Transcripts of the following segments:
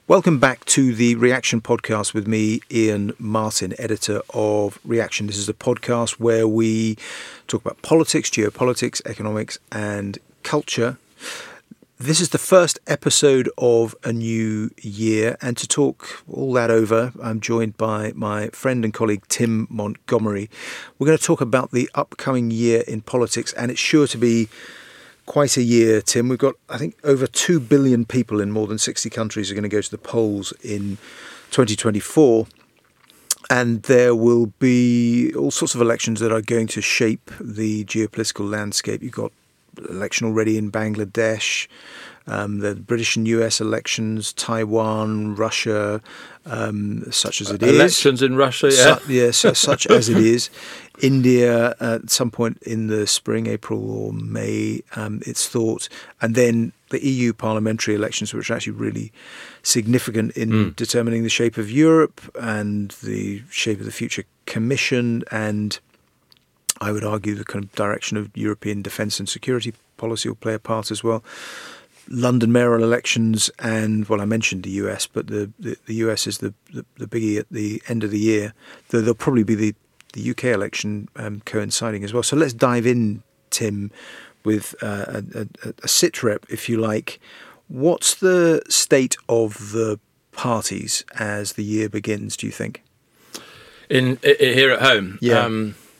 Welcome back to the Reaction Podcast with me, Ian Martin, editor of Reaction. This is a podcast where we talk about politics, geopolitics, economics and culture. This is the first episode of a new year, and to talk all that over, I'm joined by my friend and colleague Tim Montgomery. We're going to talk about the upcoming year in politics, and it's sure to be quite a year, Tim. We've got, I think, over 2 billion people in more than 60 countries are going to go to the polls in 2024. And there will be all sorts of elections that are going to shape the geopolitical landscape. You've got election already in Bangladesh, the British and US elections, Taiwan, Russia, such as it is. Elections in Russia, yeah. Yes, such as it is. India at some point in the spring, April or May, it's thought. And then the EU parliamentary elections, which are actually really significant in determining the shape of Europe and the shape of the future Commission, and I would argue the kind of direction of European defence and security policy will play a part as well. London mayoral elections, and, well, I mentioned the US, but the US is the biggie at the end of the year. There'll probably be the UK election coinciding as well. So let's dive in, Tim, with a sit rep, if you like. What's the state of the parties as the year begins, do you think? In here at home? Yeah.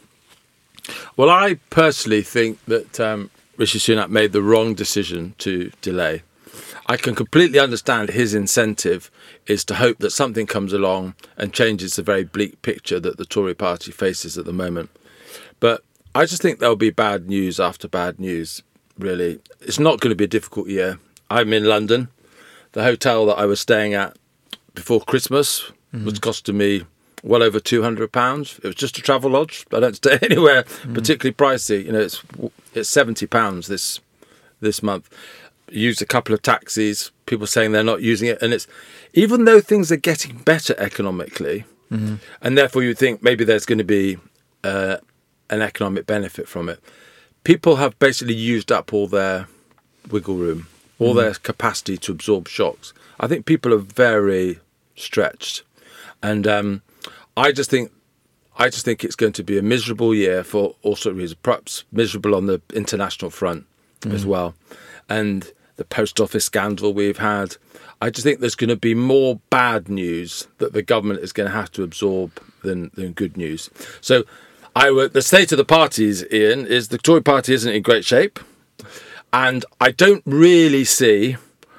Well, I personally think that Rishi Sunak made the wrong decision to delay. I can completely understand his incentive is to hope that something comes along and changes the very bleak picture that the Tory party faces at the moment. But I just think there'll be bad news after bad news, really. It's not going to be a difficult year. I'm in London. The hotel that I was staying at before Christmas was costing me well over £200. It was just a travel lodge. I don't stay anywhere particularly pricey. You know, it's £70 this month. Used a couple of taxis. People saying they're not using it, and it's even though things are getting better economically, and therefore you think maybe there's going to be an economic benefit from it. People have basically used up all their wiggle room, all their capacity to absorb shocks. I think people are very stretched, and I just think it's going to be a miserable year for all sorts of reasons. Perhaps miserable on the international front as well, and the post office scandal we've had. I just think there's going to be more bad news that the government is going to have to absorb than good news. So the state of the parties, Ian, is the Tory party isn't in great shape, and I don't really see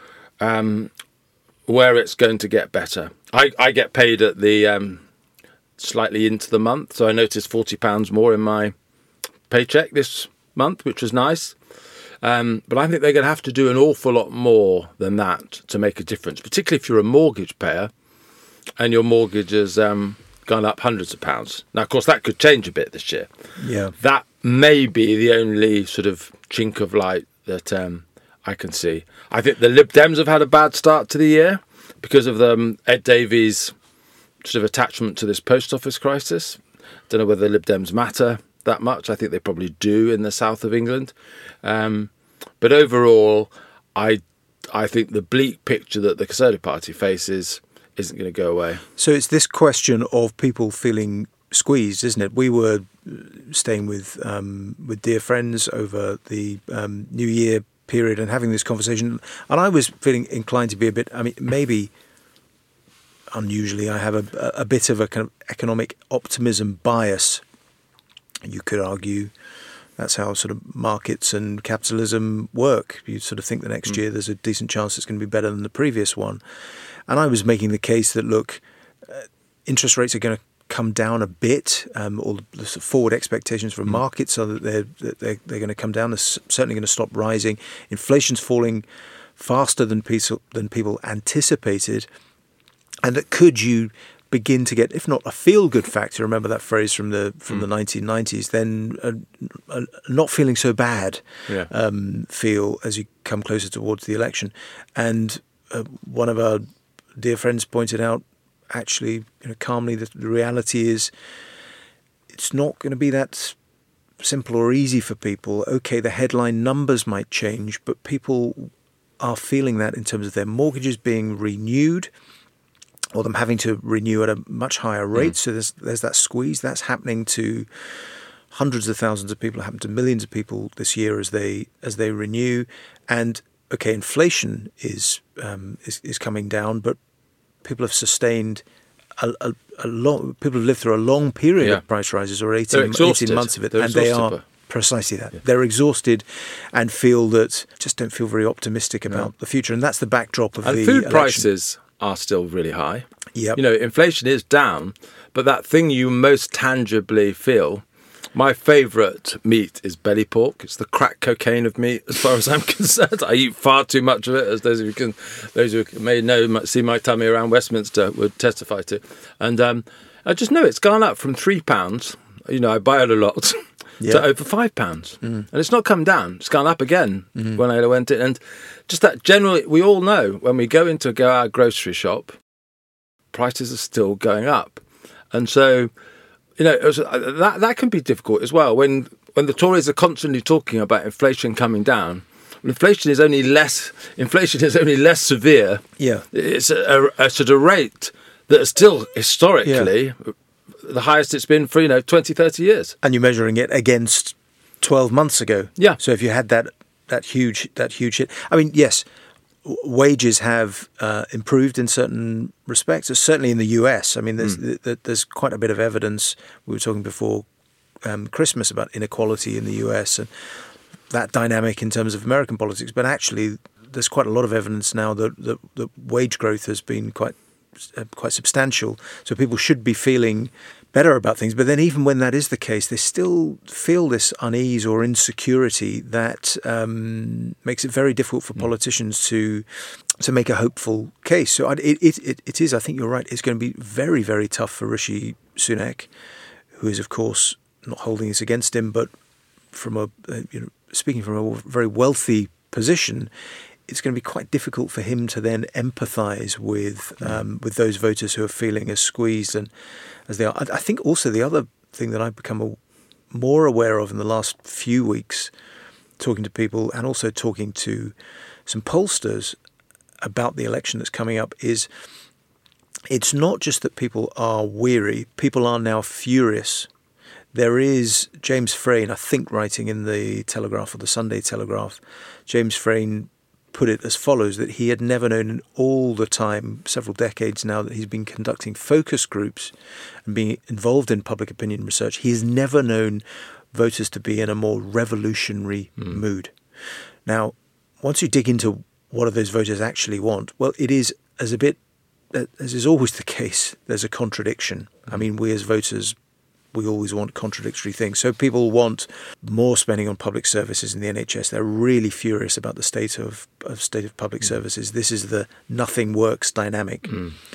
where it's going to get better. I get paid at the slightly into the month, so I noticed £40 more in my paycheck this month, which was nice. But I think they're going to have to do an awful lot more than that to make a difference, particularly if you're a mortgage payer and your mortgage has gone up hundreds of pounds. Now, of course, that could change a bit this year. Yeah, that may be the only sort of chink of light that I can see. I think the Lib Dems have had a bad start to the year because of Ed Davey's sort of attachment to this post office crisis. Don't know whether the Lib Dems matter that much. I think they probably do in the south of England. But overall, I think the bleak picture that the Conservative Party faces isn't going to go away. So it's this question of people feeling squeezed, isn't it? We were staying with dear friends over the New Year period and having this conversation, and I was feeling inclined to be a bit, I mean, maybe unusually, I have a bit of a kind of economic optimism bias. You could argue that's how sort of markets and capitalism work. You sort of think the next year there's a decent chance it's going to be better than the previous one. And I was making the case that, look, interest rates are going to come down a bit. All the sort of forward expectations from markets are that they're going to come down. They're certainly going to stop rising. Inflation's falling faster than people anticipated. And that could you begin to get, if not a feel-good factor, remember that phrase from the 1990s, then not feeling so bad feel as you come closer towards the election. And one of our dear friends pointed out, actually, calmly, that the reality is it's not going to be that simple or easy for people. Okay, the headline numbers might change, but people are feeling that in terms of their mortgages being renewed, or them having to renew at a much higher rate. So there's that squeeze that's happening to hundreds of thousands of people, happened to millions of people this year as they renew. And okay, inflation is coming down, but people have sustained a long. People have lived through a long period of price rises, or 18 months of it, and they are precisely that. Yeah. They're exhausted and just don't feel very optimistic about the future, and that's the backdrop of the food election. Prices are still really high. Yep. Inflation is down, but that thing you most tangibly feel. My favourite meat is belly pork. It's the crack cocaine of meat, as far as I'm concerned. I eat far too much of it, as those who may know, see my tummy around Westminster would testify to. And I just know it's gone up from £3. I buy it a lot. To over £5. And it's not come down. It's gone up again when I went in. And just that generally, we all know when we go our grocery shop, prices are still going up. And so, that can be difficult as well. When the Tories are constantly talking about inflation coming down, inflation is only less severe. Yeah. It's a sort of rate that is still historically the highest it's been for 20, 30 years. And you're measuring it against 12 months ago. Yeah. So if you had that huge hit, I mean, yes, wages have improved in certain respects. Certainly in the US. I mean, there's quite a bit of evidence. We were talking before Christmas about inequality in the US and that dynamic in terms of American politics. But actually, there's quite a lot of evidence now that wage growth has been quite substantial. So people should be feeling better about things. But then even when that is the case, they still feel this unease or insecurity that makes it very difficult for politicians to make a hopeful case. So it is, I think you're right, it's going to be very, very tough for Rishi Sunak, who is, of course, not holding this against him, but from speaking from a very wealthy position, it's going to be quite difficult for him to then empathise with those voters who are feeling as squeezed and as they are. I think also the other thing that I've become more aware of in the last few weeks, talking to people and also talking to some pollsters about the election that's coming up, is it's not just that people are weary, people are now furious. There is James Frayne, I think, writing in the Telegraph or the Sunday Telegraph, James Frayne put it as follows, that he had never known in all the time, several decades now, that he's been conducting focus groups and being involved in public opinion research, he has never known voters to be in a more revolutionary mood. Now, once you dig into what do those voters actually want, well, it is as is always the case, there's a contradiction. I mean, we as voters, we always want contradictory things. So people want more spending on public services in the NHS. They're really furious about the state of public services. This is the nothing works dynamic.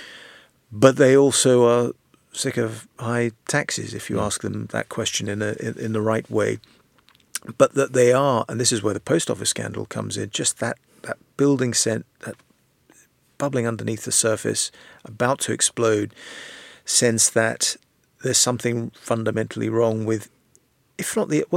But they also are sick of high taxes, if you ask them that question in the right way. But that they are, and this is where the post office scandal comes in, just that building scent, that bubbling underneath the surface, about to explode, sense that there's something fundamentally wrong with, if not the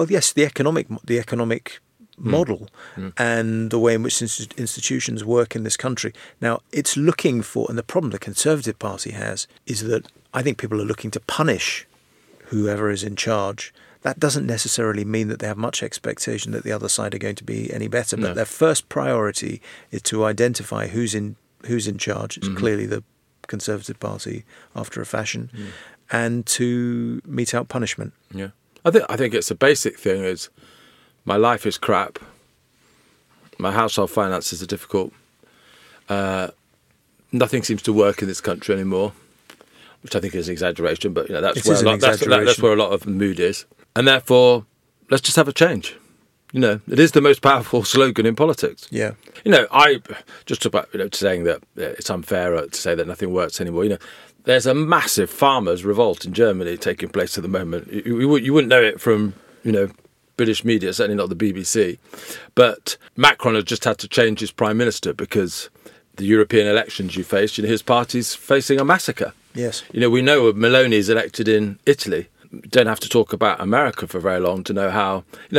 economic model and the way in which institutions work in this country. Now, it's looking for, and the problem the Conservative Party has is that I think people are looking to punish whoever is in charge. That doesn't necessarily mean that they have much expectation that the other side are going to be any better. But their first priority is to identify who's in charge. It's clearly the Conservative Party after a fashion. And to mete out punishment. Yeah, I think it's a basic thing. Is my life is crap. My household finances are difficult. Nothing seems to work in this country anymore, which I think is an exaggeration. But that's where a lot of the mood is, and therefore, let's just have a change. It is the most powerful slogan in politics. Yeah. I just talk about saying that it's unfair to say that nothing works anymore. There's a massive farmers' revolt in Germany taking place at the moment. You wouldn't know it from, British media, certainly not the BBC. But Macron has just had to change his prime minister because the European elections you faced, his party's facing a massacre. Yes. We know Meloni's elected in Italy. You don't have to talk about America for very long to know how,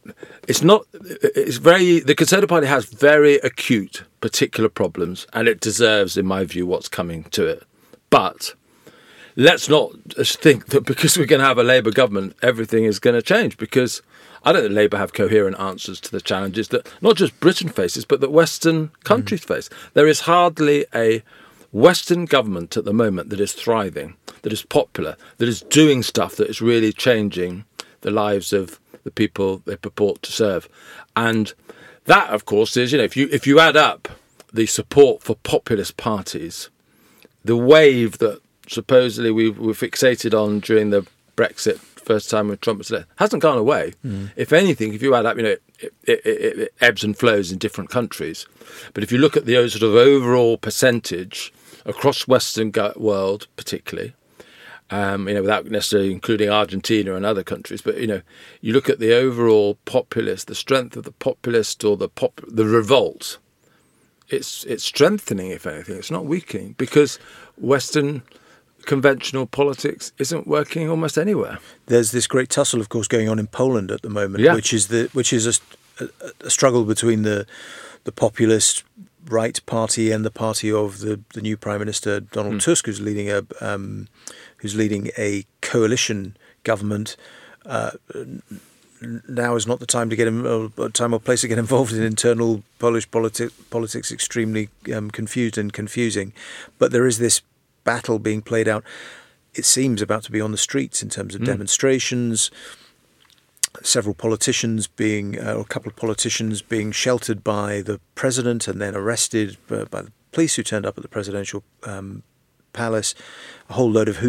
it's not. It's very. The Conservative Party has very acute, particular problems, and it deserves, in my view, what's coming to it. But let's not just think that because we're going to have a Labour government, everything is going to change. Because I don't think Labour have coherent answers to the challenges that not just Britain faces, but that Western countries face. There is hardly a Western government at the moment that is thriving, that is popular, that is doing stuff that is really changing the lives of the people they purport to serve. And that, of course, is, if you add up the support for populist parties, the wave that supposedly we were fixated on during the Brexit first time when Trump was elected hasn't gone away. If anything, if you add up, it ebbs and flows in different countries. But if you look at the sort of overall percentage across Western world, particularly, without necessarily including Argentina and other countries, but you look at the overall populist, the strength of the populist or the revolt. It's strengthening, if anything. It's not weakening, because Western conventional politics isn't working almost anywhere. There's this great tussle, of course, going on in Poland at the moment, which is a struggle between the populist right party and the party of the new Prime Minister Donald Tusk, who's leading a coalition government. Now is not the time to time or place to get involved in internal Polish politics. Extremely confused and confusing, but there is this battle being played out. It seems about to be on the streets in terms of demonstrations. Several politicians a couple of politicians being sheltered by the president and then arrested by the police who turned up at the presidential palace. A whole load of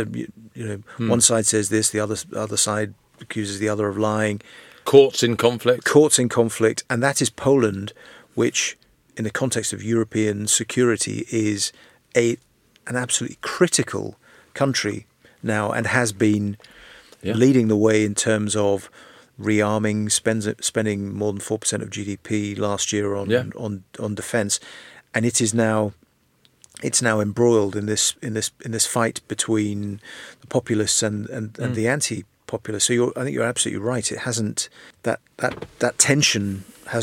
one side says this, the other side accuses the other of lying. Courts in conflict. And that is Poland, which, in the context of European security, is an absolutely critical country now, and has been leading the way in terms of rearming, spending more than 4% of GDP last year on defence, and it's now embroiled in this fight between the populists and the anti-populists. So I think you're absolutely right. It hasn't that tension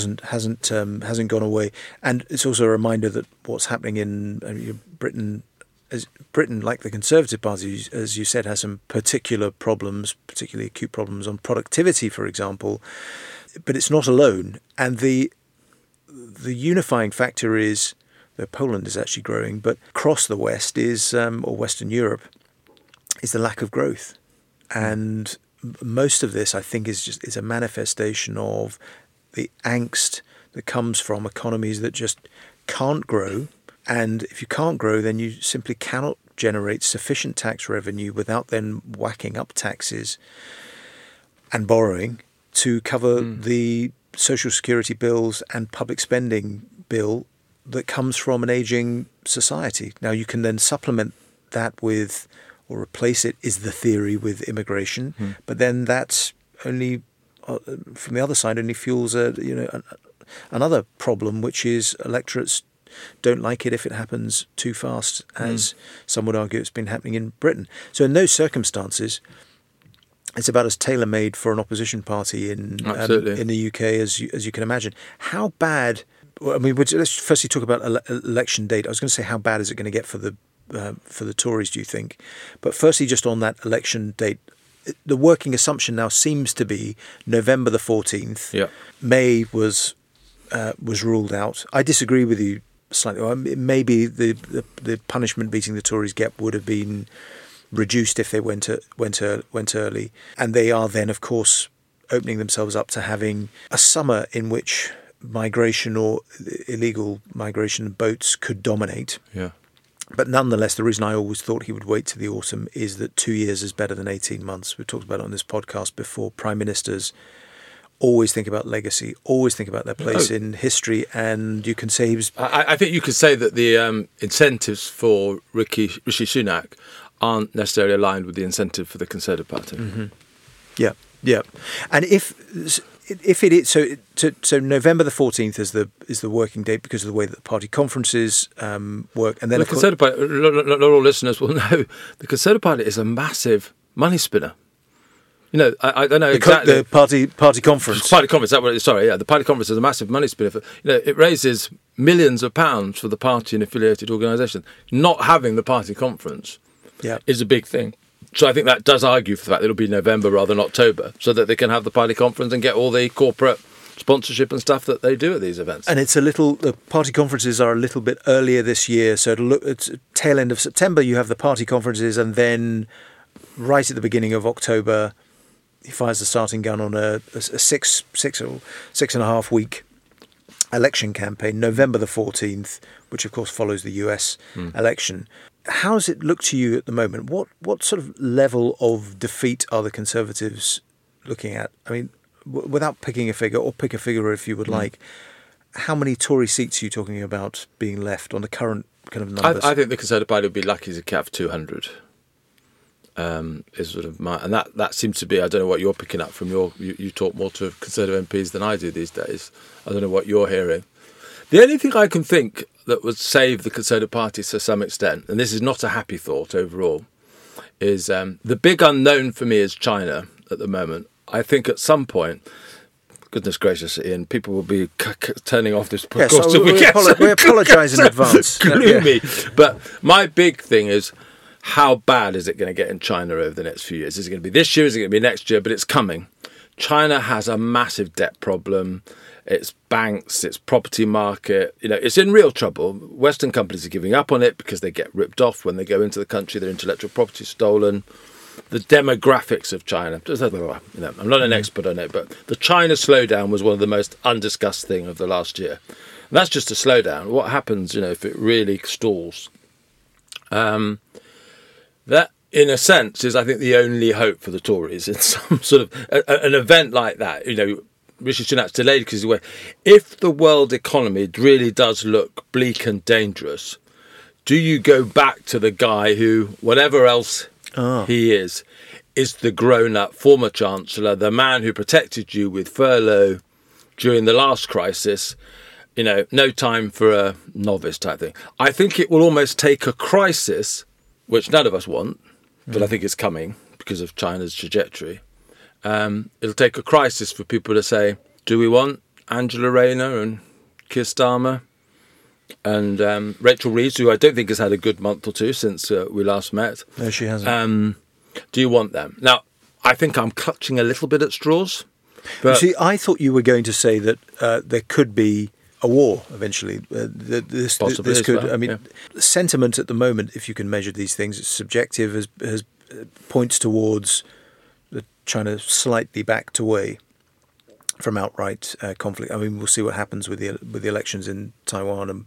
hasn't gone away, and it's also a reminder that what's happening in Britain. Britain, like the Conservative Party, as you said, has some particular problems, particularly acute problems on productivity, for example. But it's not alone. And the unifying factor is that Poland is actually growing, but across the West or Western Europe, is the lack of growth. And most of this, I think, is a manifestation of the angst that comes from economies that just can't grow. And if you can't grow, then you simply cannot generate sufficient tax revenue without then whacking up taxes and borrowing to cover the social security bills and public spending bill that comes from an aging society. Now, you can then supplement that with, or replace it, is the theory, with immigration. But then that's only, from the other side, only fuels another problem, which is electorates don't like it if it happens too fast, as some would argue it's been happening in Britain. So in those circumstances, it's about as tailor-made for an opposition party in the UK as you can imagine. How bad? I mean, let's firstly talk about election date. I was going to say, how bad is it going to get for the Tories, do you think? But firstly, just on that election date, the working assumption now seems to be November the 14th. Yeah. May was ruled out. I disagree with you slightly. Maybe the punishment beating the Tories get would have been reduced if they went early, and they are then, of course, opening themselves up to having a summer in which migration or illegal migration boats could dominate. Yeah. But nonetheless, the reason I always thought he would wait to the autumn is that 2 years is better than 18 months. We've talked about it on this podcast before. Prime ministers always think about legacy, always think about their place in history, and you can say he was... I think you could say that the incentives for Rishi Sunak aren't necessarily aligned with the incentive for the Conservative Party. Mm-hmm. Yeah. And if it is so November the 14th is the working date because of the way that the party conferences work, and then the Conservative Party, not all listeners will know, the Conservative Party is a massive money spinner. I don't know exactly. The party conference. Party conference. The party conference is a massive money spinner. It raises millions of pounds for the party and affiliated organisations. Not having the party conference is a big thing. So I think that does argue for the fact that it'll be November rather than October, so that they can have the party conference and get all the corporate sponsorship and stuff that they do at these events. And the party conferences are a little bit earlier this year. So it's tail end of September, you have the party conferences, and then right at the beginning of October, he fires the starting gun on a 6.5 week election campaign, November the 14th, which of course follows the US election. How does it look to you at the moment? What sort of level of defeat are the Conservatives looking at? I mean, without picking a figure, or pick a figure if you would like, how many Tory seats are you talking about being left on the current kind of numbers? I think the Conservative Party would be lucky to have 200. Is sort of and that seems to be, I don't know what you're picking up from you talk more to Conservative MPs than I do these days. I don't know what you're hearing. The only thing I can think that would save the Conservative Party to some extent, and this is not a happy thought overall, is the big unknown for me is China at the moment. I think at some point, goodness gracious, Ian, people will be turning off this podcast. Yes, we apologise in advance. Gloomy. But my big thing is, how bad is it going to get in China over the next few years? Is it going to be this year? Is it going to be next year? But it's coming. China has a massive debt problem. Its banks, its property market, it's in real trouble. Western companies are giving up on it because they get ripped off when they go into the country. Their intellectual property is stolen. The demographics of China, I'm not an expert on it, but the China slowdown was one of the most undiscussed thing of the last year. And that's just a slowdown. What happens, if it really stalls? That, in a sense, is, I think, the only hope for the Tories in some sort of an event like that. Rishi Sunak's delayed because he's away. If the world economy really does look bleak and dangerous, do you go back to the guy who, whatever else he is the grown-up former Chancellor, the man who protected you with furlough during the last crisis? No time for a novice type thing. I think it will almost take a crisis, which none of us want, but I think it's coming because of China's trajectory. It'll take a crisis for people to say, do we want Angela Rayner and Keir Starmer and Rachel Reeves, who I don't think has had a good month or two since we last met? No, she hasn't. Do you want them? Now, I think I'm clutching a little bit at straws. But see, I thought you were going to say that there could be a war eventually. This could. Sentiment at the moment, if you can measure these things, it's subjective. Has points towards China slightly backed away from outright conflict. I mean, we'll see what happens with the elections in Taiwan and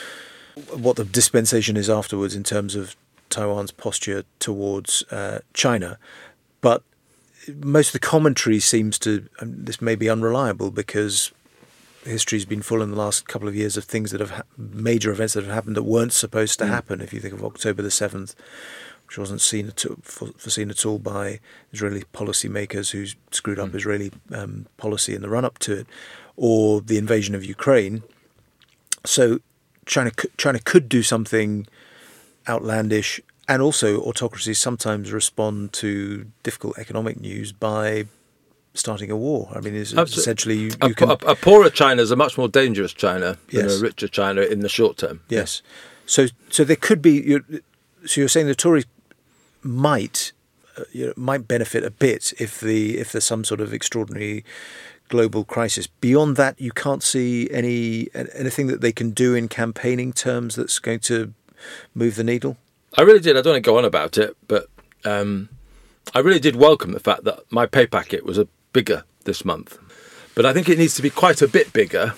what the dispensation is afterwards in terms of Taiwan's posture towards China. But most of the commentary seems to. This may be unreliable because history's been full in the last couple of years of things that have major events that have happened that weren't supposed to happen. If you think of October the 7th, which wasn't foreseen at all by Israeli policymakers who screwed up Israeli policy in the run-up to it, or the invasion of Ukraine. So China could do something outlandish, and also autocracies sometimes respond to difficult economic news by starting a war. I mean, essentially a poorer China is a much more dangerous China than a richer China in the short term. Yes. So there could be. So you're saying the Tories might benefit a bit if there's some sort of extraordinary global crisis. Beyond that, you can't see anything that they can do in campaigning terms that's going to move the needle. I really did. I don't want to go on about it, but I really did welcome the fact that my pay packet was bigger this month. But I think it needs to be quite a bit bigger.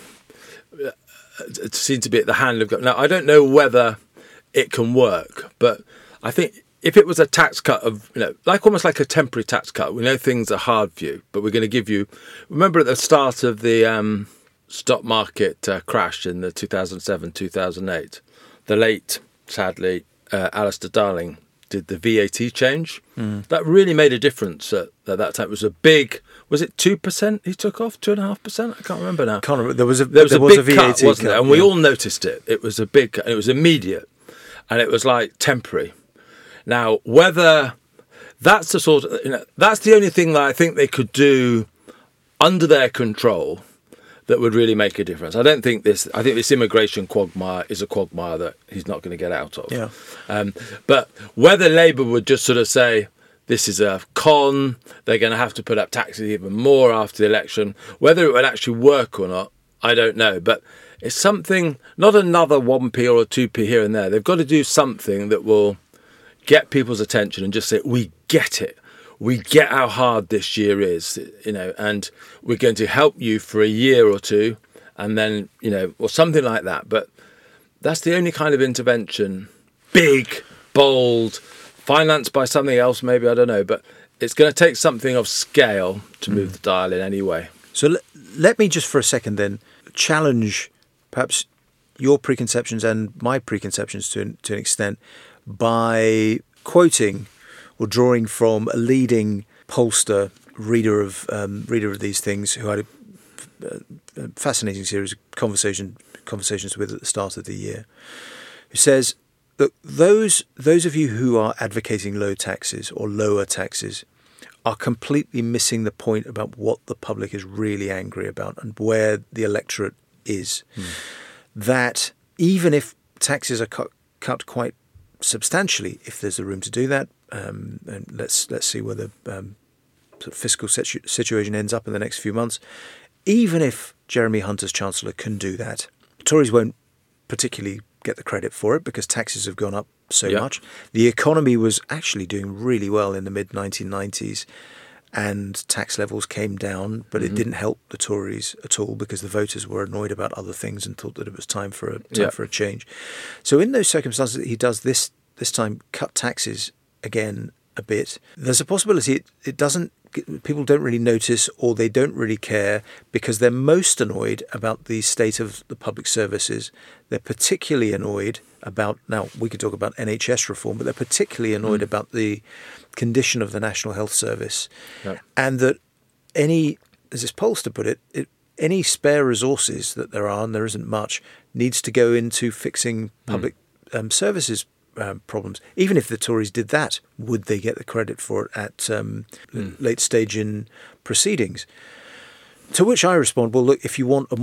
It seems to be at the hand of God. Now, I don't know whether it can work, but I think if it was a tax cut of, almost like a temporary tax cut, we know things are hard for you, but we're going to give you. Remember at the start of the stock market crash in the 2007-2008, the late, sadly, Alistair Darling did the VAT change. That really made a difference at that time. It was a big. Was it 2% he took off? 2.5%? I can't remember now. Can't remember. There was a big VAT cut, wasn't there? And we all noticed it. It was a big cut, and it was immediate, and it was like temporary. Now, whether That's the sort of, that's the only thing that I think they could do under their control that would really make a difference. I think this immigration quagmire is a quagmire that he's not going to get out of. Yeah. But whether Labour would just sort of say, this is a con, they're going to have to put up taxes even more after the election, whether it would actually work or not, I don't know. But it's something, not another 1p or a 2p here and there. They've got to do something that will get people's attention and just say, we get it. We get how hard this year is, and we're going to help you for a year or two, and then, or something like that. But that's the only kind of intervention, big, bold, financed by something else, maybe, I don't know. But it's going to take something of scale to move the dial in any way. So let me just for a second then challenge perhaps your preconceptions and my preconceptions to an extent by quoting or drawing from a leading pollster, reader of these things, who had a fascinating series of conversations with at the start of the year, who says that those of you who are advocating low taxes or lower taxes are completely missing the point about what the public is really angry about and where the electorate is. That even if taxes are cut quite substantially, if there's the room to do that, and let's see where the sort of fiscal situation ends up in the next few months. Even if Jeremy Hunt as Chancellor can do that, Tories won't particularly get the credit for it because taxes have gone up so much. The economy was actually doing really well in the mid-1990s and tax levels came down, but it didn't help the Tories at all because the voters were annoyed about other things and thought that it was time for a change. So in those circumstances, he does this time cut taxes again a bit. There's a possibility people don't really notice or they don't really care because they're most annoyed about the state of the public services. They're particularly annoyed about, now we could talk about NHS reform, but they're particularly annoyed about the condition of the National Health Service. Yep. And that any, as this pollster put it, any spare resources that there are, and there isn't much, needs to go into fixing public services problems. Even if the Tories did that, would they get the credit for it at late stage in proceedings? To which I respond, well, look, if you want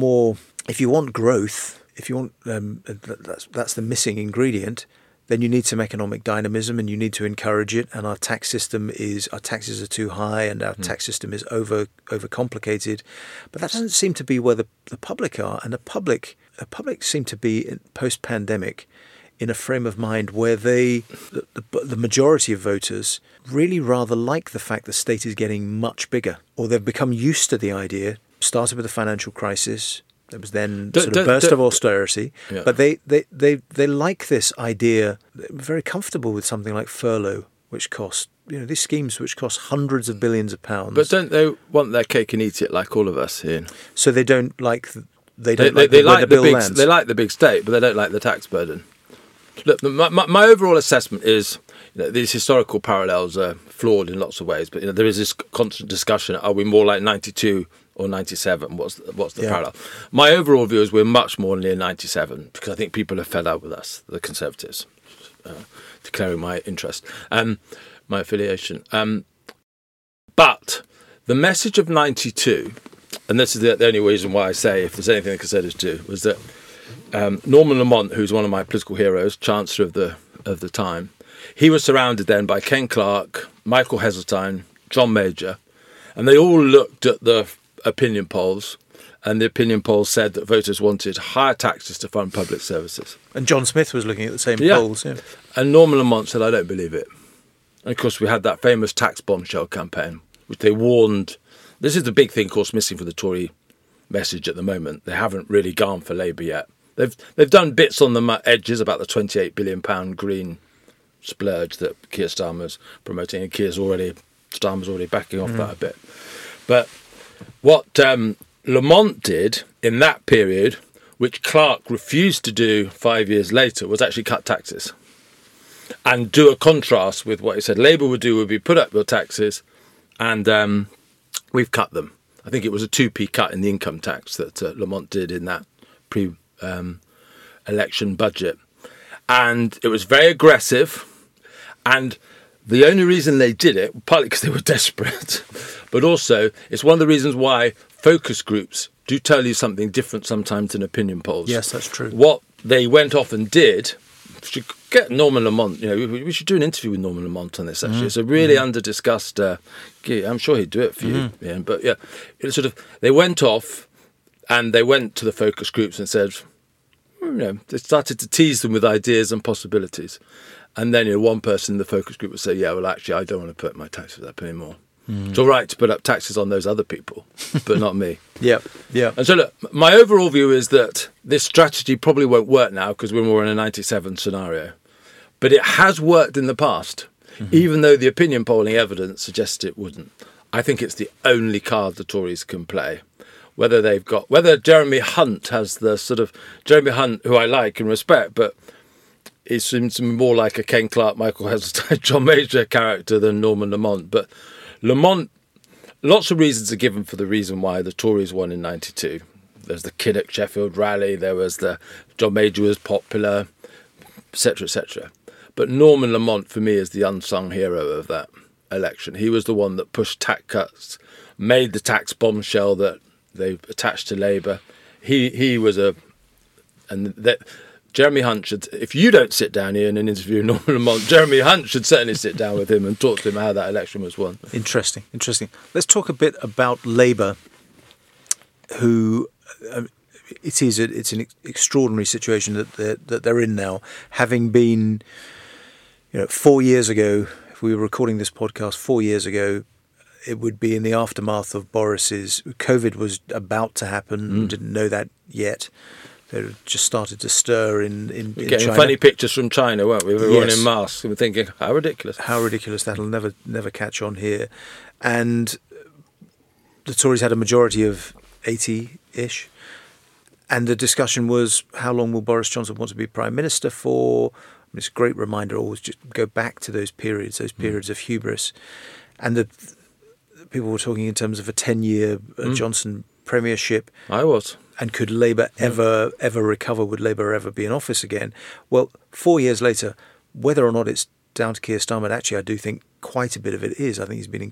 growth, if you want that's the missing ingredient, then you need some economic dynamism and you need to encourage it. And our taxes are too high and our tax system is overcomplicated. But that doesn't seem to be where the public are. And the public seem to be post-pandemic in a frame of mind where the majority of voters really rather like the fact the state is getting much bigger, or they've become used to the idea. Started with the financial crisis. There was then sort of burst of austerity, but they like this idea. They're very comfortable with something like furlough, which costs these schemes which cost hundreds of billions of pounds. But don't they want their cake and eat it like all of us, Ian? So they don't like They like the big state, but they don't like the tax burden. Look, my overall assessment is these historical parallels are flawed in lots of ways, but there is this constant discussion: are we more like 92 or 97? What's the parallel? My overall view is we're much more near 97 because I think people are fed up with us, the Conservatives, declaring my interest, my affiliation. But the message of 92, and this is the only reason why I say if there's anything the Conservatives do, was that Norman Lamont, who's one of my political heroes, Chancellor of the time, he was surrounded then by Ken Clarke, Michael Heseltine, John Major, and they all looked at the opinion polls, and the opinion polls said that voters wanted higher taxes to fund public services. And John Smith was looking at the same polls. Yeah. And Norman Lamont said, I don't believe it. And of course, we had that famous tax bombshell campaign, which they warned. This is the big thing, of course, missing for the Tory message at the moment. They haven't really gone for Labour yet. They've done bits on the edges about the £28 billion green splurge that Keir Starmer's promoting, and Starmer's already backing off that a bit. But what Lamont did in that period, which Clarke refused to do 5 years later, was actually cut taxes and do a contrast with what he said Labour would do, would be put up your taxes, and we've cut them. I think it was a 2p cut in the income tax that Lamont did in that election budget. And it was very aggressive, and The only reason they did it, partly because they were desperate, but also it's one of the reasons why focus groups do tell you something different sometimes than opinion polls. Yes, that's true. What they went off and did, should get Norman Lamont, we should do an interview with Norman Lamont on this, actually. It's a really under-discussed gig. I'm sure he'd do it for you. Yeah, but yeah, it sort of, they went off and they went to the focus groups and said, they started to tease them with ideas and possibilities. And then one person in the focus group would say, yeah, well, actually, I don't want to put my taxes up anymore. It's all right to put up taxes on those other people, but not me. Yeah. And so, look, my overall view is that this strategy probably won't work now because we're more in a 97 scenario. But it has worked in the past, even though the opinion polling evidence suggests it wouldn't. I think it's the only card the Tories can play. Whether Jeremy Hunt has the sort of, Jeremy Hunt, who I like and respect, but he seems to me more like a Ken Clarke, Michael Heseltine, John Major character than Norman Lamont. But Lamont, lots of reasons are given for the reason why the Tories won in 92. There's the Kinnock Sheffield rally, there was the John Major was popular, etc., etc. But Norman Lamont, for me, is the unsung hero of that election. He was the one that pushed tax cuts, made the tax bombshell that they attached to Labour. He was Jeremy Hunt should, if you don't sit down here in an interview with Norman Lamont, Jeremy Hunt should certainly sit down with him and talk to him how that election was won. Interesting. Let's talk a bit about Labour, who it's an extraordinary situation that they're in now, having been, 4 years ago. If we were recording this podcast 4 years ago, it would be in the aftermath of Boris's. COVID was about to happen. Didn't know that yet. They just started to stir in getting China. Funny pictures from China, weren't we? Everyone in masks. We were thinking, how ridiculous. How ridiculous. That'll never catch on here. And the Tories had a majority of 80-ish. And the discussion was, how long will Boris Johnson want to be Prime Minister for? It's a great reminder, always just go back to those periods of hubris. And the people were talking in terms of a 10-year Johnson premiership. I was. And could Labour ever recover? Would Labour ever be in office again? Well, 4 years later, whether or not it's down to Keir Starmer, actually, I do think quite a bit of it is. I think he's been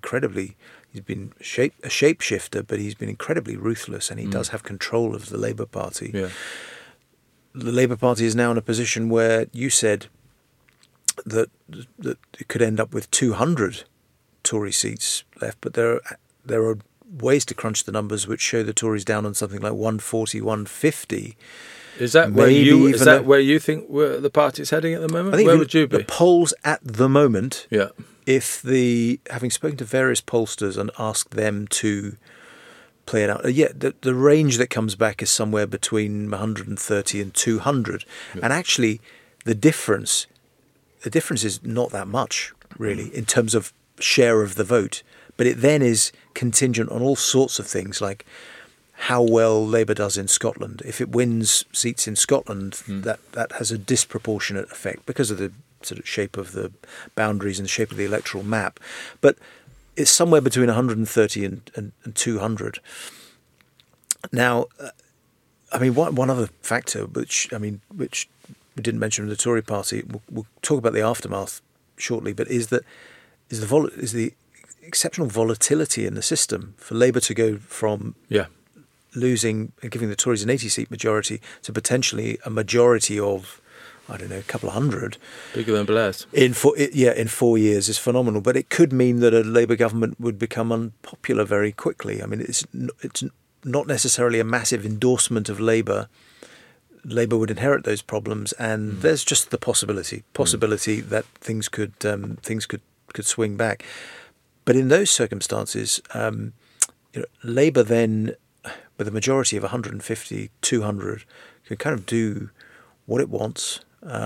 a shapeshifter, but he's been incredibly ruthless, and he does have control of the Labour Party. Yeah. The Labour Party is now in a position where you said that it could end up with 200 Tory seats left, but there are ways to crunch the numbers which show the Tories down on something like 140, 150. Is that where you think the party's heading at the moment? I think where would you be? The polls at the moment, yeah. Having spoken to various pollsters and asked them to play it out, the range that comes back is somewhere between 130 and 200. Yeah. And actually, the difference is not that much, really, in terms of share of the vote. But it then is contingent on all sorts of things, like how well Labour does in Scotland. If it wins seats in Scotland, that has a disproportionate effect because of the sort of shape of the boundaries and the shape of the electoral map. But it's somewhere between 130 and 200. Now, one other factor, which we didn't mention in the Tory party, we'll talk about the aftermath shortly, but is the exceptional volatility in the system for Labour to go from losing and giving the Tories an 80-seat majority to potentially a majority of, I don't know, a couple of hundred. Bigger than Blair's. In 4 years is phenomenal. But it could mean that a Labour government would become unpopular very quickly. I mean, it's not necessarily a massive endorsement of Labour. Labour would inherit those problems, and there's just the possibility that things could swing back. But in those circumstances, Labour then, with a majority of 150, 200, can kind of do what it wants.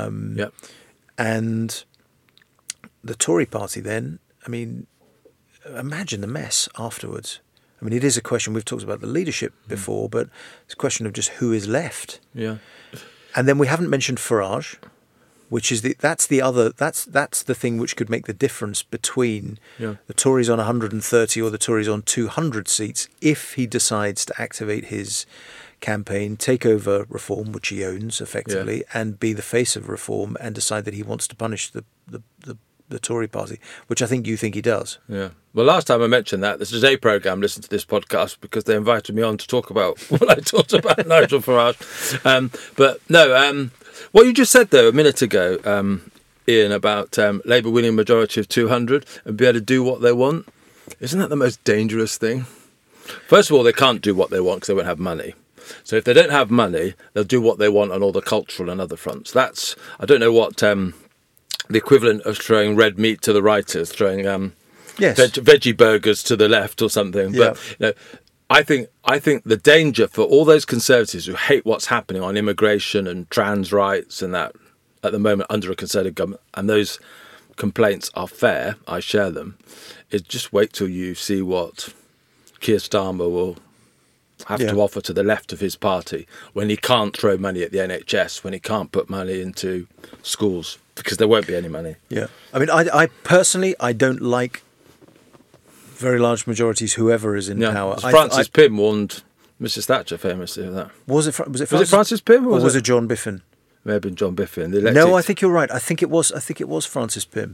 And the Tory party then, imagine the mess afterwards. It is a question, we've talked about the leadership before, but it's a question of just who is left. Yeah. And then we haven't mentioned Farage, which is that's the thing which could make the difference between the Tories on 130 or the Tories on 200 seats if he decides to activate his campaign, take over reform, which he owns effectively, and be the face of reform and decide that he wants to punish the the Tory party, which I think you think he does. Yeah. Well, last time I mentioned that, the Today programme listened to this podcast because they invited me on to talk about what I talked about Nigel Farage. But no, what you just said, though, a minute ago, Ian, about Labour winning a majority of 200 and be able to do what they want, isn't that the most dangerous thing? First of all, they can't do what they want because they won't have money. So if they don't have money, they'll do what they want on all the cultural and other fronts. That's, I don't know what the equivalent of throwing red meat to the right is, throwing veggie burgers to the left or something. Yeah. But I think the danger for all those Conservatives who hate what's happening on immigration and trans rights and that at the moment under a Conservative government, and those complaints are fair, I share them, is just wait till you see what Keir Starmer will have to offer to the left of his party when he can't throw money at the NHS, when he can't put money into schools, because there won't be any money. Yeah. I mean, I personally, I don't like very large majorities, whoever is in power. Francis Pym warned Mrs Thatcher famously of that. Was it Francis Pym or was it John Biffin? May have been John Biffin. No, I think you're right. I think it was Francis Pym.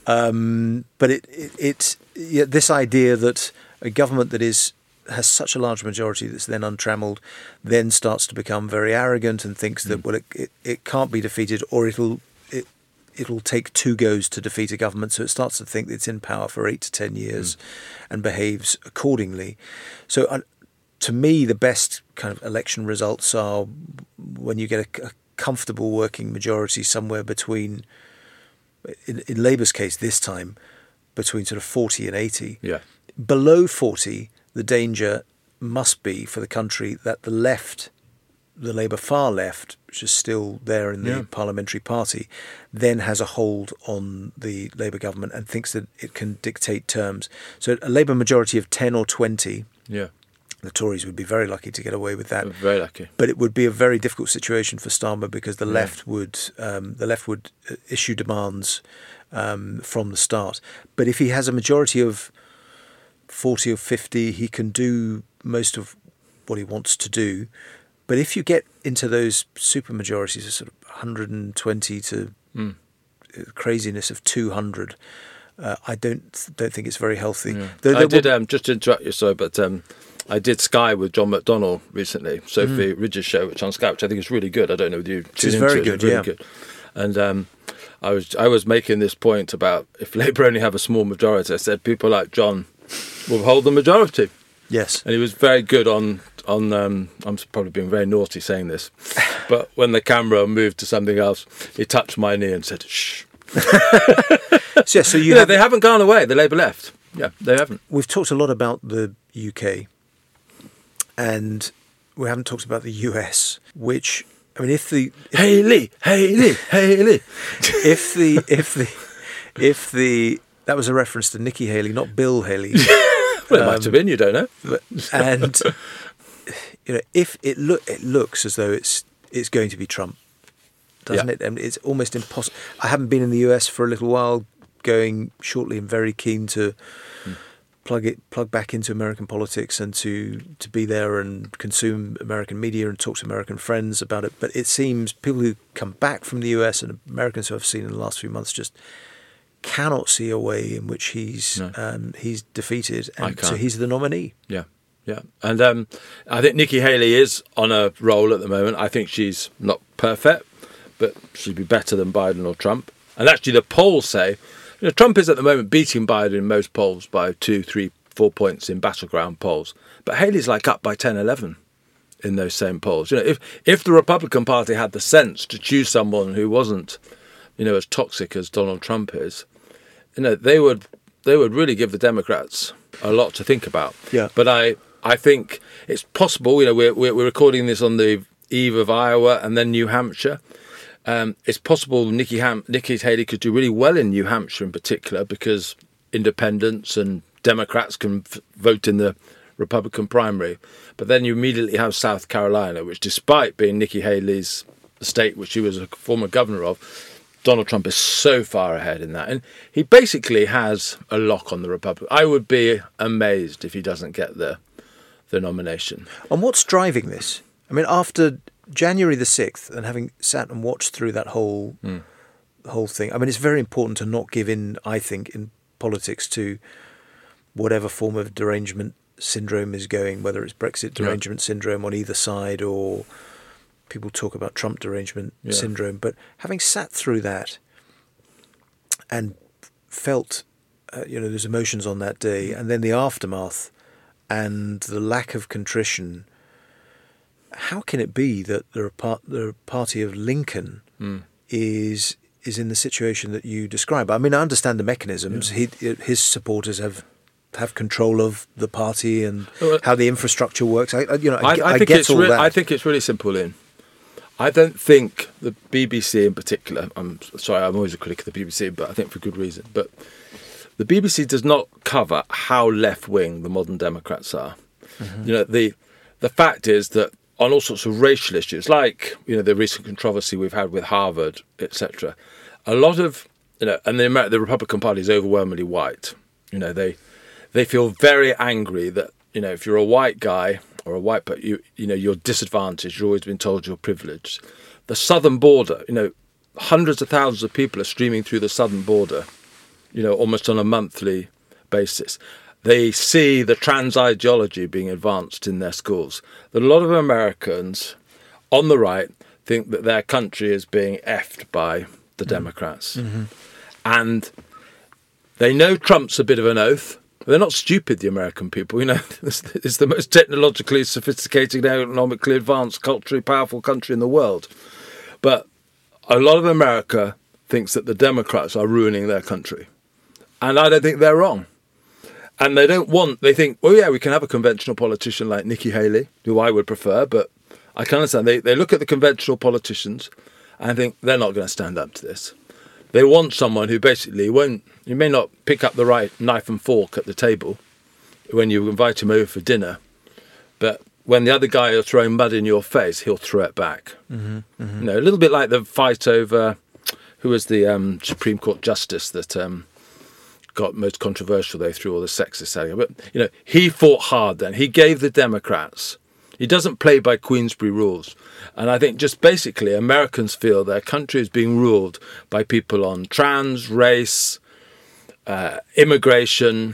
But it's this idea that a government that has such a large majority that's then untrammelled, then starts to become very arrogant and thinks that it can't be defeated, or it'll take two goes to defeat a government. So it starts to think that it's in power for 8 to 10 years and behaves accordingly. So to me, the best kind of election results are when you get a comfortable working majority somewhere between, in Labour's case this time, between sort of 40 and 80. Yeah. Below 40, the danger must be for the country that the left, the Labour far left, which is still there in the parliamentary party, then has a hold on the Labour government and thinks that it can dictate terms. So a Labour majority of 10 or 20, the Tories would be very lucky to get away with that. Very lucky. But it would be a very difficult situation for Starmer because the left would issue demands from the start. But if he has a majority of 40 or 50, he can do most of what he wants to do. But if you get into those super majorities of sort of 120 to craziness of 200, I don't think it's very healthy. Yeah. I did just to interrupt you, sorry, but I did Sky with John McDonnell recently, Sophie Ridge's show, which on Sky, which I think is really good. I don't know whether you tune into very it. Good, really good. And I was making this point about if Labour only have a small majority. I said people like John will hold the majority. Yes, and he was very good on. I'm probably being very naughty saying this, but when the camera moved to something else, he touched my knee and said, "Shh." So they haven't gone away. The Labour left. Yeah, they haven't. We've talked a lot about the UK, and we haven't talked about the US. Which, I mean, if Haley, if the that was a reference to Nikki Haley, not Bill Haley. Well, it might have been. You don't know. And if it looks as though it's going to be Trump, doesn't it? And it's almost impossible. I haven't been in the US for a little while. Going shortly, and very keen to plug back into American politics and to be there and consume American media and talk to American friends about it. But it seems people who come back from the US and Americans who I've seen in the last few months just cannot see a way in which he's defeated, and so he's the nominee. Yeah. And I think Nikki Haley is on a roll at the moment. I think she's not perfect, but she'd be better than Biden or Trump. And actually the polls say, Trump is at the moment beating Biden in most polls by 2, 3, 4 points in battleground polls. But Haley's like up by 10, 11 in those same polls. If the Republican Party had the sense to choose someone who wasn't, as toxic as Donald Trump is, they would really give the Democrats a lot to think about. Yeah. But I think it's possible. We're recording this on the eve of Iowa and then New Hampshire. It's possible Nikki Haley could do really well in New Hampshire in particular because independents and Democrats can vote in the Republican primary. But then you immediately have South Carolina, which despite being Nikki Haley's state, which she was a former governor of, Donald Trump is so far ahead in that. And he basically has a lock on the Republican. I would be amazed if he doesn't get the nomination. And what's driving this? I mean, after January the 6th, and having sat and watched through that whole whole thing. I mean, it's very important to not give in, I think, in politics to whatever form of derangement syndrome is going, whether it's Brexit derangement syndrome on either side, or people talk about Trump derangement syndrome. But having sat through that and felt, those emotions on that day, and then the aftermath and the lack of contrition, how can it be that the party of Lincoln is in the situation that you describe? I mean, I understand the mechanisms. Yeah. His supporters have control of the party and how the infrastructure works. I get all that. I think it's really simple, Ian. I don't think the BBC in particular, I'm sorry, I'm always a critic of the BBC, but I think for good reason, but the BBC does not cover how left-wing the modern Democrats are. Mm-hmm. The fact is that on all sorts of racial issues, like, the recent controversy we've had with Harvard, etc., a lot of, and the Republican Party is overwhelmingly white. They feel very angry that, if you're a white guy or a white, but you're disadvantaged, you've always been told you're privileged. The southern border, hundreds of thousands of people are streaming through the southern border, almost on a monthly basis. They see the trans ideology being advanced in their schools. That a lot of Americans on the right think that their country is being effed by the Democrats. Mm-hmm. And they know Trump's a bit of an oath. They're not stupid, the American people. It's the most technologically sophisticated, economically advanced, culturally powerful country in the world. But a lot of America thinks that the Democrats are ruining their country. And I don't think they're wrong. And they think, we can have a conventional politician like Nikki Haley, who I would prefer, but I can understand. They look at the conventional politicians and think they're not going to stand up to this. They want someone who basically you may not pick up the right knife and fork at the table when you invite him over for dinner, but when the other guy is throwing mud in your face, he'll throw it back. Mm-hmm, mm-hmm. A little bit like the fight over who was the Supreme Court justice that got most controversial. They threw all the sexist at him. But, he fought hard then. He gave the Democrats. He doesn't play by Queensberry rules. And I think just basically Americans feel their country is being ruled by people on trans, race, immigration,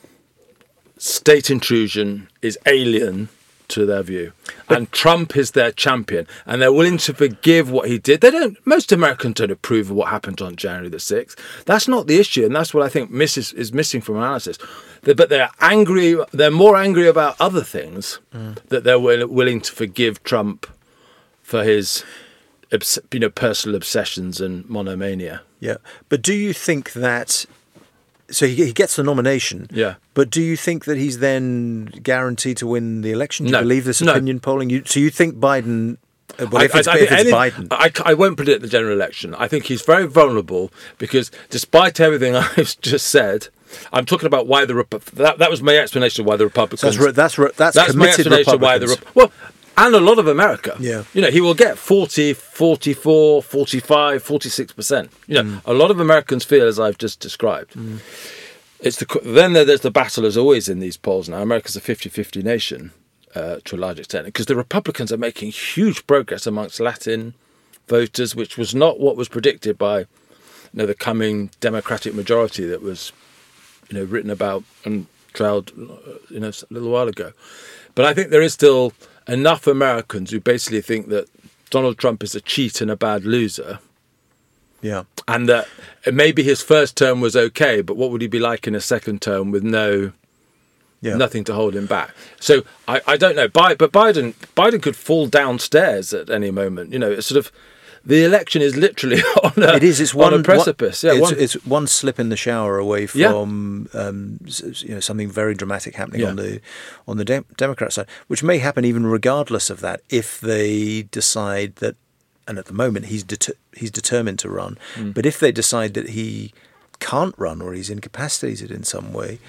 state intrusion is alien to their view. And Trump is their champion. And they're willing to forgive what he did. Most Americans don't approve of what happened on January the 6th. That's not the issue. And that's what I think is missing from analysis. But they're angry. They're more angry about other things that they're willing to forgive Trump for his, personal obsessions and monomania. Yeah. But do you think that... So he gets the nomination. Yeah. But do you think that he's then guaranteed to win the election? Do you believe this opinion polling? So you think Biden... if it's Biden... I won't predict the general election. I think he's very vulnerable because despite everything I've just said... I'm talking about why that was my explanation of why the Republicans... That's committed my explanation Republicans. Why and a lot of America. Yeah. He will get 40, 44, 45, 46%. A lot of Americans feel as I've just described. Mm. Then there's the battle as always in these polls now. America's a 50-50 nation to a large extent because the Republicans are making huge progress amongst Latin voters, which was not what was predicted by the coming Democratic majority that was written about and trailed a little while ago. But I think there is still enough Americans who basically think that Donald Trump is a cheat and a bad loser. Yeah. And that maybe his first term was okay, but what would he be like in a second term with nothing to hold him back? So I don't know. But Biden could fall downstairs at any moment. It's sort of... The election is literally on a precipice. It's one slip in the shower away from something very dramatic happening on the Democrat side, which may happen even regardless of that if they decide that. And at the moment he's determined to run, but if they decide that he can't run or he's incapacitated in some way,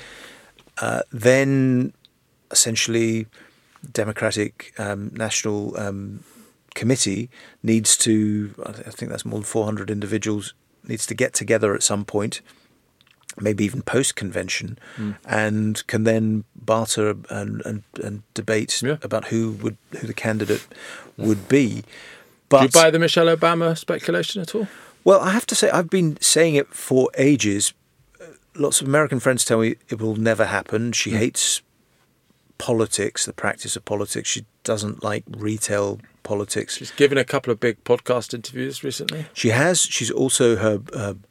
then essentially Democratic National Committee needs to, I think that's more than 400 individuals, needs to get together at some point, maybe even post-convention, and can then barter and debate about who the candidate would be. But do you buy the Michelle Obama speculation at all? Well, I have to say, I've been saying it for ages. Lots of American friends tell me it will never happen. She hates politics, the practice of politics. She doesn't like retail politics. She's given a couple of big podcast interviews recently. She has. She's also her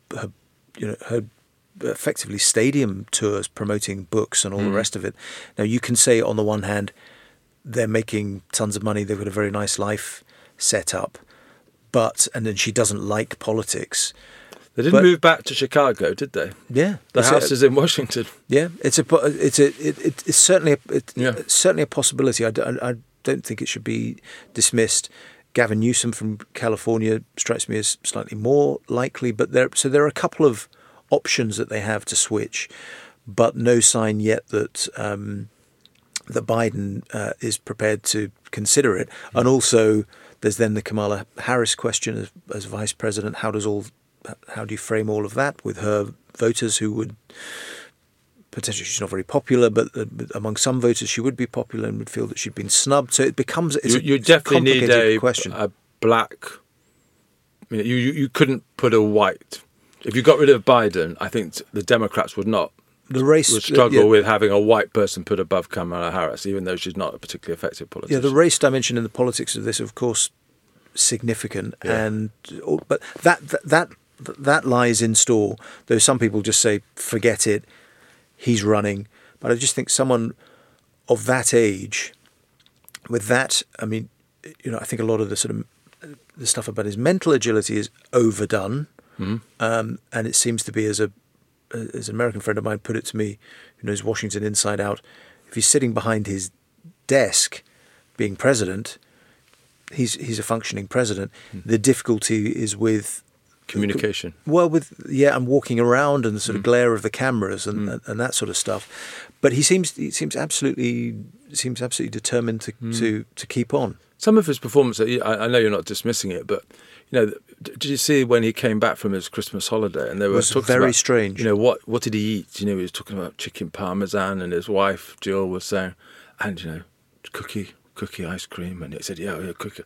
effectively stadium tours promoting books and all the rest of it. Now, you can say on the one hand, they're making tons of money. They've got a very nice life set up, and then she doesn't like politics. They didn't move back to Chicago, did they? Yeah, the house is in Washington. Yeah, it's certainly a possibility. I don't think it should be dismissed. Gavin Newsom from California strikes me as slightly more likely, but there are a couple of options that they have to switch, but no sign yet that that Biden is prepared to consider it. And also, there's then the Kamala Harris question as vice president. How do you frame all of that with her voters who would potentially, she's not very popular, but among some voters she would be popular and would feel that she'd been snubbed. So it becomes you definitely need a question. A black. I mean, you couldn't put a white. If you got rid of Biden, I think the Democrats would struggle with having a white person put above Kamala Harris, even though she's not a particularly effective politician. Yeah, the race dimension in the politics of this, of course, significant, but that lies in store. Though some people just say, forget it, he's running. But I just think someone of that age, with that, I mean, I think a lot of the sort of the stuff about his mental agility is overdone, and it seems to be, as an American friend of mine put it to me, who knows Washington inside out, if he's sitting behind his desk, being president, he's a functioning president. The difficulty is with communication. And walking around and the sort of glare of the cameras and that sort of stuff. But he seems absolutely determined to keep on. Some of his performance, I know you're not dismissing it, but did you see when he came back from his Christmas holiday and they were talking very about, strange. What did he eat? He was talking about chicken parmesan, and his wife Jill was saying, and cookie ice cream, and he said, yeah, cookie.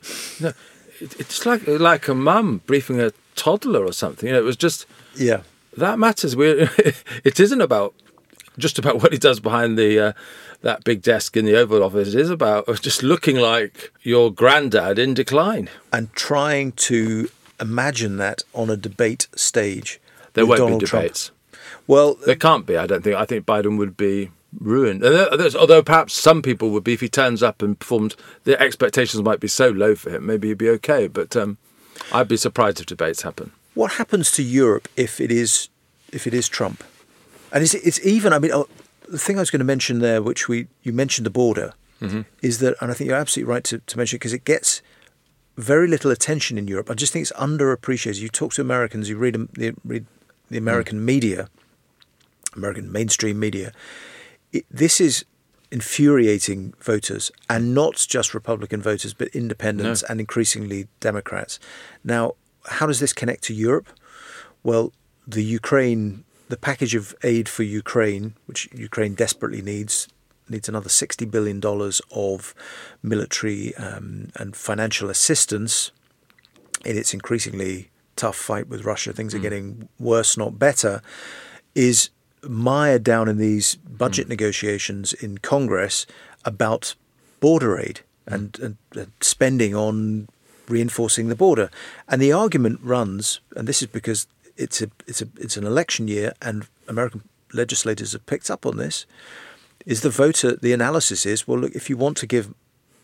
It's like a mum briefing a toddler or something. It was just that matters. It isn't just about what he does behind that big desk in the Oval Office. It is about just looking like your granddad in decline and trying to imagine that on a debate stage. There won't be debates. Well, there can't be. I don't think. I think Biden would be ruined. Although perhaps some people would be if he turns up and performed. The expectations might be so low for him. Maybe he'd be okay. But I'd be surprised if debates happen. What happens to Europe if it is Trump? And it's even. I mean, the thing I was going to mention there, which you mentioned the border, is that, and I think you're absolutely right to mention it because it gets very little attention in Europe. I just think it's underappreciated. You talk to Americans, you read the American media, American mainstream media. This is infuriating voters, and not just Republican voters, but independents and increasingly Democrats. Now, how does this connect to Europe? Well, the package of aid for Ukraine, which Ukraine desperately needs another $60 billion of military and financial assistance in its increasingly tough fight with Russia. Things are getting worse, not better, is mired down in these budget negotiations in Congress about border aid and spending on reinforcing the border. And the argument runs, and this is because it's an election year and American legislators have picked up on this, is the analysis is, well, look, if you want to give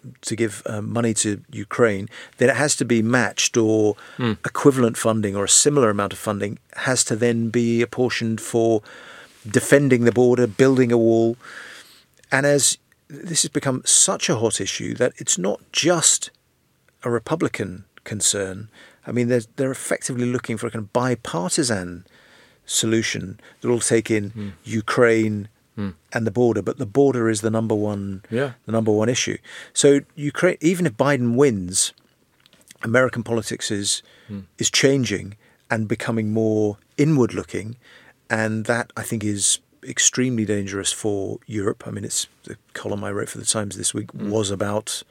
money to Ukraine, then it has to be matched, or equivalent funding or a similar amount of funding has to then be apportioned for defending the border, building a wall. And as this has become such a hot issue that it's not just a Republican concern. I mean, they're effectively looking for a kind of bipartisan solution that will take in Ukraine and the border, but the border is the number one issue. So Ukraine, even if Biden wins, American politics is changing and becoming more inward looking, and that I think is extremely dangerous for Europe. I mean, it's the column I wrote for the Times this week was about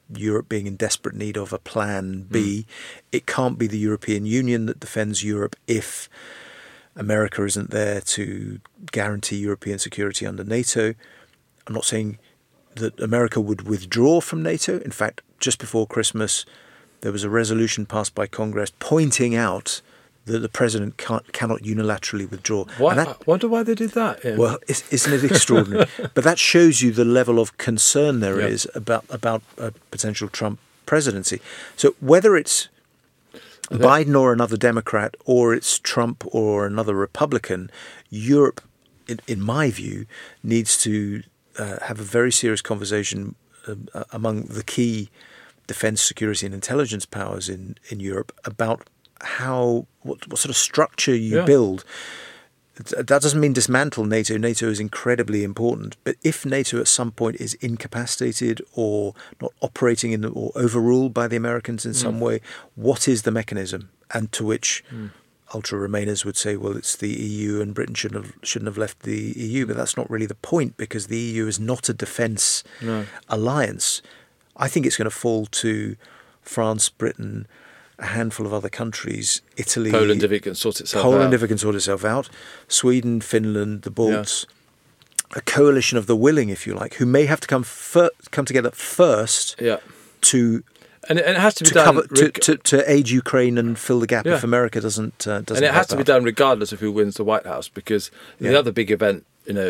Europe being in desperate need of a plan B. It can't be the European Union that defends Europe if America isn't there to guarantee European security under NATO. I'm not saying that America would withdraw from NATO. In fact, just before Christmas, there was a resolution passed by Congress pointing out that the president cannot unilaterally withdraw. I wonder why they did that. Yeah. Well, isn't it extraordinary? But that shows you the level of concern there is about a potential Trump presidency. So whether it's Biden or another Democrat, or it's Trump or another Republican, Europe, in my view, needs to have a very serious conversation among the key defense, security and intelligence powers in Europe about what sort of structure you build. That doesn't mean dismantle NATO. NATO is incredibly important. But if NATO at some point is incapacitated or not operating or overruled by the Americans in some way, what is the mechanism? And to which ultra-Remainers would say, well, it's the EU and Britain shouldn't have left the EU. But that's not really the point, because the EU is not a defence alliance. I think it's going to fall to France, Britain, a handful of other countries, Italy, Poland, if it can sort itself out. Sweden, Finland, the Balts, a coalition of the willing, if you like, who may have to come together first to. And it has to be done to aid Ukraine and fill the gap if America doesn't. And it has to be done regardless of who wins the White House, because the other big event,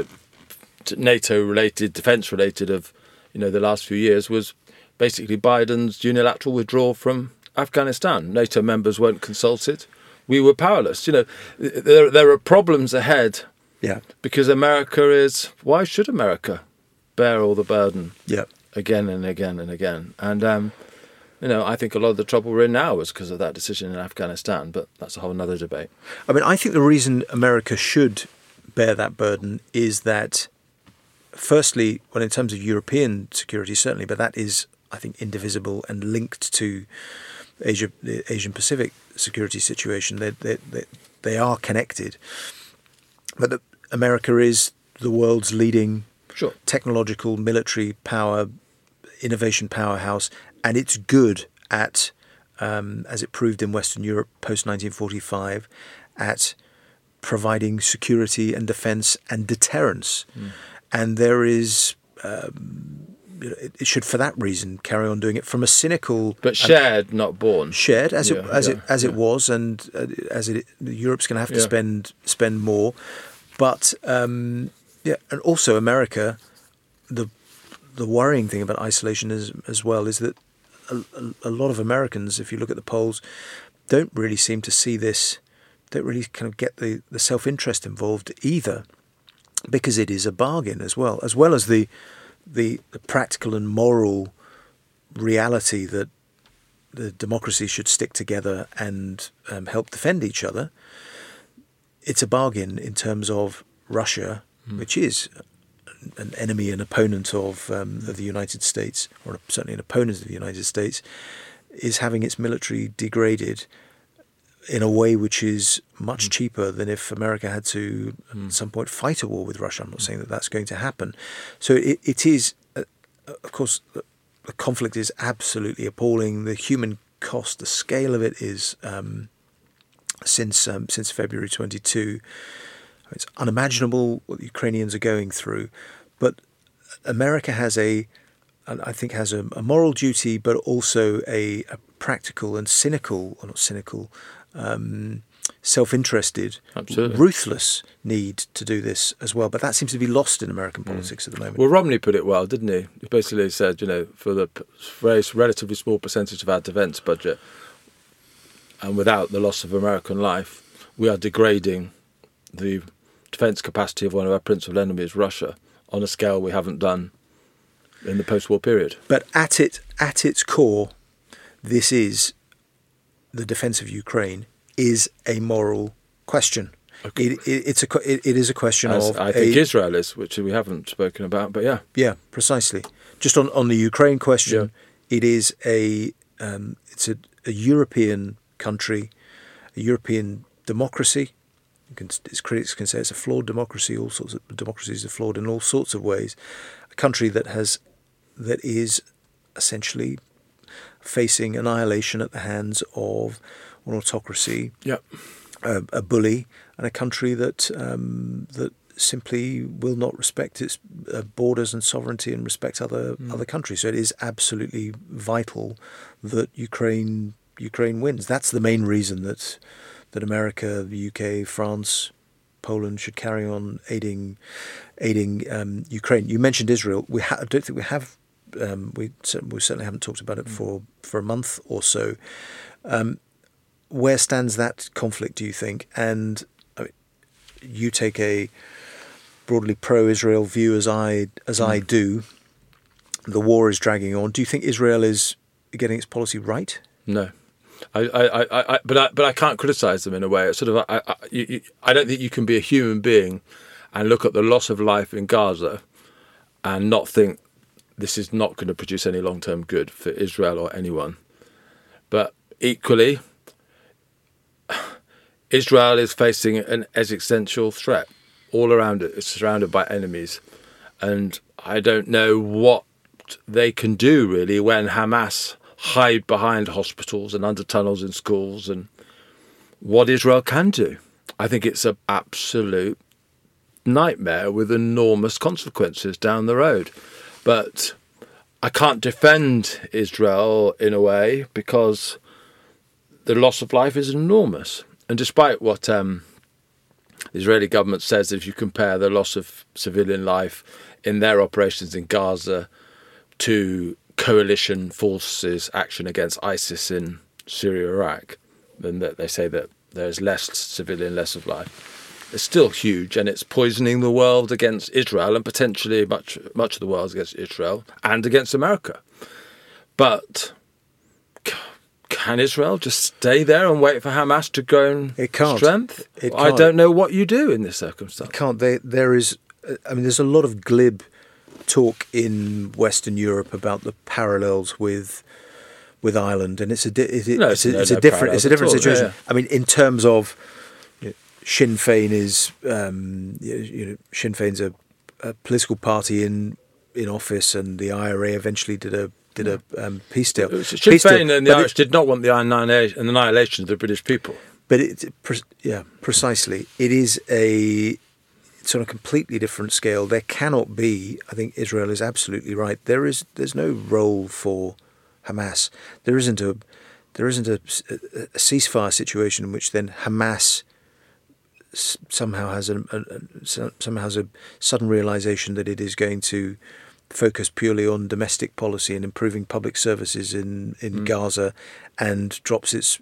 NATO-related, defence-related of, the last few years was basically Biden's unilateral withdrawal from Afghanistan. NATO members weren't consulted. We were powerless. There are problems ahead. Yeah. Because why should America bear all the burden? Yeah. Again and again and again. And I think a lot of the trouble we're in now was because of that decision in Afghanistan, but that's a whole other debate. I mean, I think the reason America should bear that burden is that, firstly, well, in terms of European security, certainly, but that is, I think, indivisible and linked to the Asian Pacific security situation. They are connected. But America is the world's leading technological military power, innovation powerhouse, and it's good at, as it proved in Western Europe post-1945, at providing security and defence and deterrence. And there is... it should, for that reason, carry on doing it from a cynical, but shared, not born. Shared as it was, and Europe's going to have to spend more. But and also America, the worrying thing about isolation as well is that a lot of Americans, if you look at the polls, don't really seem to see this. Don't really kind of get the self-interest involved either, because it is a bargain as well as the practical and moral reality that the democracy should stick together and help defend each other. It's a bargain in terms of Russia, which is an enemy and opponent of the United States, or certainly an opponent of the United States, is having its military degraded in a way which is much cheaper than if America had to at some point fight a war with Russia. I'm not saying that that's going to happen. So it is, of course, the conflict is absolutely appalling. The human cost, the scale of it is since February 22. It's unimaginable what the Ukrainians are going through. But America has a moral duty, but also a practical and cynical, or not cynical, self-interested, ruthless need to do this as well. But that seems to be lost in American politics at the moment. Well, Romney put it well, didn't he? He basically said, for the very relatively small percentage of our defence budget, and without the loss of American life, we are degrading the defence capacity of one of our principal enemies, Russia, on a scale we haven't done in the post-war period. But at its core, this is the defence of Ukraine is a moral question. Okay. It is a question of... I think Israel is, which we haven't spoken about, but yeah. Yeah, precisely. Just on the Ukraine question, it is it's a European country, a European democracy. Its critics can say it's a flawed democracy. All sorts of democracies are flawed in all sorts of ways. A country that is essentially facing annihilation at the hands of an autocracy, Yep. a bully, and a country that simply will not respect its borders and sovereignty and respect other countries. So it is absolutely vital that Ukraine wins. That's the main reason that America, the UK, France, Poland should carry on aiding Ukraine. You mentioned Israel. I don't think we have. We certainly haven't talked about it for a month or so. Where stands that conflict, do you think? And you take a broadly pro-Israel view, as I do. The war is dragging on. Do you think Israel is getting its policy right? No. But I can't criticise them in a way. It's sort of I don't think you can be a human being and look at the loss of life in Gaza and not think this is not going to produce any long-term good for Israel or anyone. But equally, Israel is facing an existential threat all around it. It's surrounded by enemies, and I don't know what they can do really when Hamas hide behind hospitals and under tunnels in schools, and what Israel can do. I think it's an absolute nightmare with enormous consequences down the road. But I can't defend Israel in a way because the loss of life is enormous. And despite what the Israeli government says, if you compare the loss of civilian life in their operations in Gaza to coalition forces' action against ISIS in Syria, Iraq, then they say that there's less civilian loss of life. It's still huge, and it's poisoning the world against Israel, and potentially much of the world against Israel and against America. But can Israel just stay there and wait for Hamas to gain strength? It can't. I don't know what you do in this circumstance. It can't. There's a lot of glib talk in Western Europe about the parallels with Ireland, and it's a different situation. Yeah. I mean, in terms of Sinn Féin is Sinn Féin's a political party in office, and the IRA eventually did a peace deal. Sinn Féin and the Irish did not want the annihilation of the British people. But precisely, it is it's on a completely different scale. There cannot be. I think Israel is absolutely right. There's no role for Hamas. There isn't a ceasefire situation in which then Hamas somehow has a sudden realization that it is going to focus purely on domestic policy and improving public services in Gaza, and drops its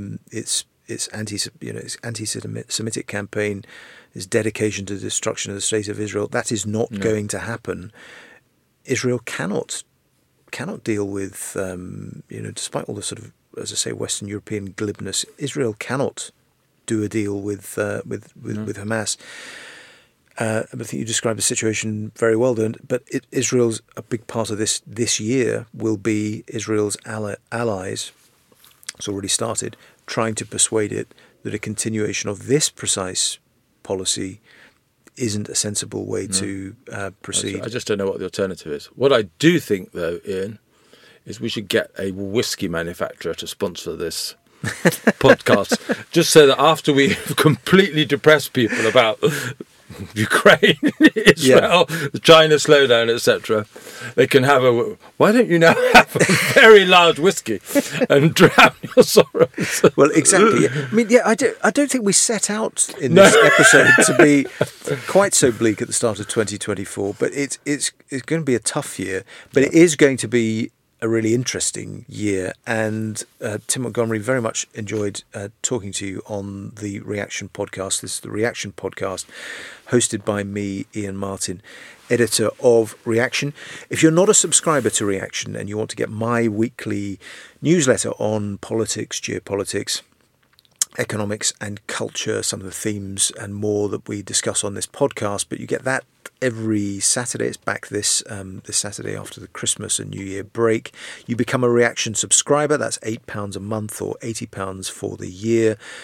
anti-Semitic campaign, its dedication to the destruction of the state of Israel. That is not going to happen. Israel cannot deal with despite all the sort of, as I say, Western European glibness. Israel cannot do a deal with Hamas. I think you described the situation very well, but Israel's a big part of this year will be Israel's allies. It's already started trying to persuade it that a continuation of this precise policy isn't a sensible way to proceed. I just don't know what the alternative is. What I do think, though, Ian, is we should get a whiskey manufacturer to sponsor this podcast, just so that after we completely depress people about Ukraine, Israel, the China slowdown, etc., they can have why don't you now have a very large whiskey and drown your sorrows? Well, exactly. I mean, I don't think we set out in this episode to be quite so bleak at the start of 2024, but it's going to be a tough year, but it is going to be a really interesting year, and Tim Montgomery, very much enjoyed talking to you on the Reaction podcast. This is the Reaction podcast, hosted by me, Ian Martin, editor of Reaction. If you're not a subscriber to Reaction and you want to get my weekly newsletter on politics, geopolitics, economics and culture, some of the themes and more that we discuss on this podcast, but you get that every Saturday. It's back this Saturday after the Christmas and New Year break. You become a Reaction subscriber. That's £8 a month or £80 for the year.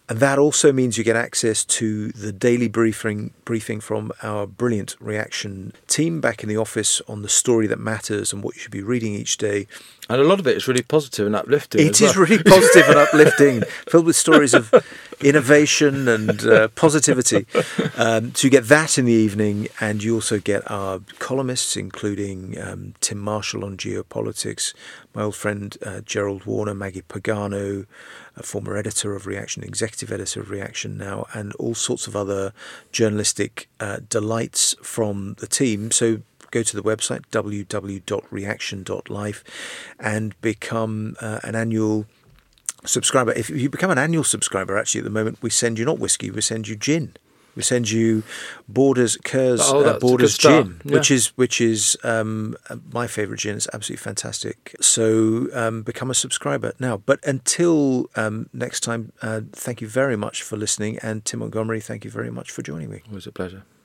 And that also means you get access to the daily briefing from our brilliant Reaction team back in the office on the story that matters and what you should be reading each day. And a lot of it is really positive and uplifting. It is really positive and uplifting, filled with stories of innovation and positivity. So you get that in the evening, and you also get our columnists, including Tim Marshall on geopolitics, my old friend Gerald Warner, Maggie Pagano, a former editor of Reaction, executive editor of Reaction now, and all sorts of other journalistic delights from the team. So go to the website, www.reaction.life, and become an annual subscriber. If you become an annual subscriber, actually, at the moment, we send you not whiskey, we send you gin. We send you Borders Borders gin, yeah. which is my favourite gin. It's absolutely fantastic. So become a subscriber now. But until next time, thank you very much for listening. And Tim Montgomery, thank you very much for joining me. It was a pleasure.